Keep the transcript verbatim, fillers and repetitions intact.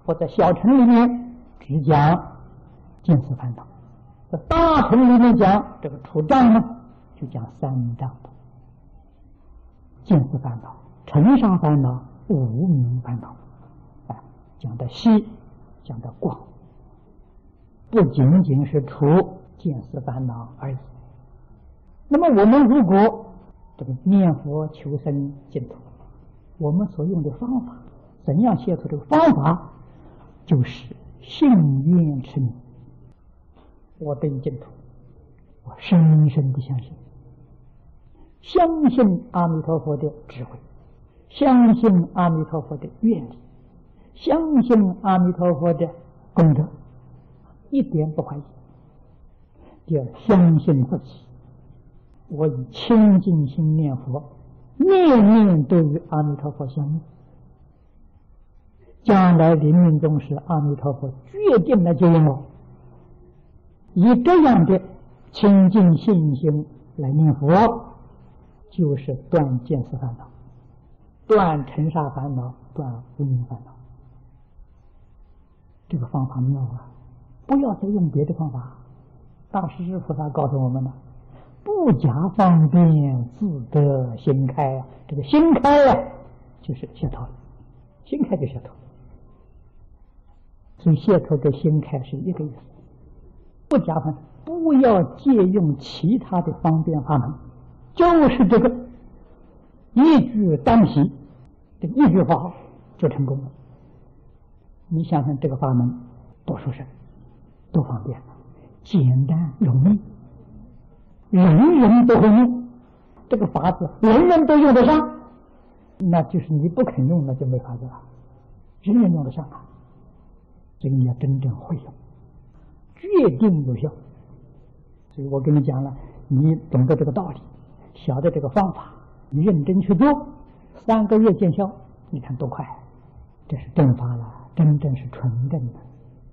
或者小乘里面只讲见思烦恼，在大乘里面讲这个除障呢，就讲三障部：见思烦恼、尘沙烦恼、无明烦恼。啊，讲的细，讲的广，不仅仅是除见思烦恼而已。那么我们如果这个念佛求生净土，我们所用的方法，怎样解脱？这个方法就是信愿持名。我对净土，我深深的相信，相信阿弥陀佛的智慧，相信阿弥陀佛的愿力，相信阿弥陀佛的功德，一点不怀疑。第二，相信自己，我以清净心念佛，念念都与阿弥陀佛相应，将来临命终时，阿弥陀佛决定来接引我。以这样的清净信心来念佛，就是断见思烦恼，断尘沙烦恼，断无明烦恼。这个方法妙啊！不要再用别的方法。大势至菩萨告诉我们了，不假方便，自得心开啊！这个心开啊，就是解脱了，心开就解脱。所以解脱跟心开是一个意思。不假方，不要借用其他的方便法门，就是这个一句单提，这一句法号就成功了。你想想这个法门多殊胜，多方便，简单容易，人人都会用。这个法子人人都用得上，那就是你不肯用，那就没法子了。人人用得上啊，所以你要真正会用，决定有效。所以我跟你讲了，你懂得这个道理，晓得这个方法，你认真去做，三个月见效，你看多快！这是正法了，真正是纯正的。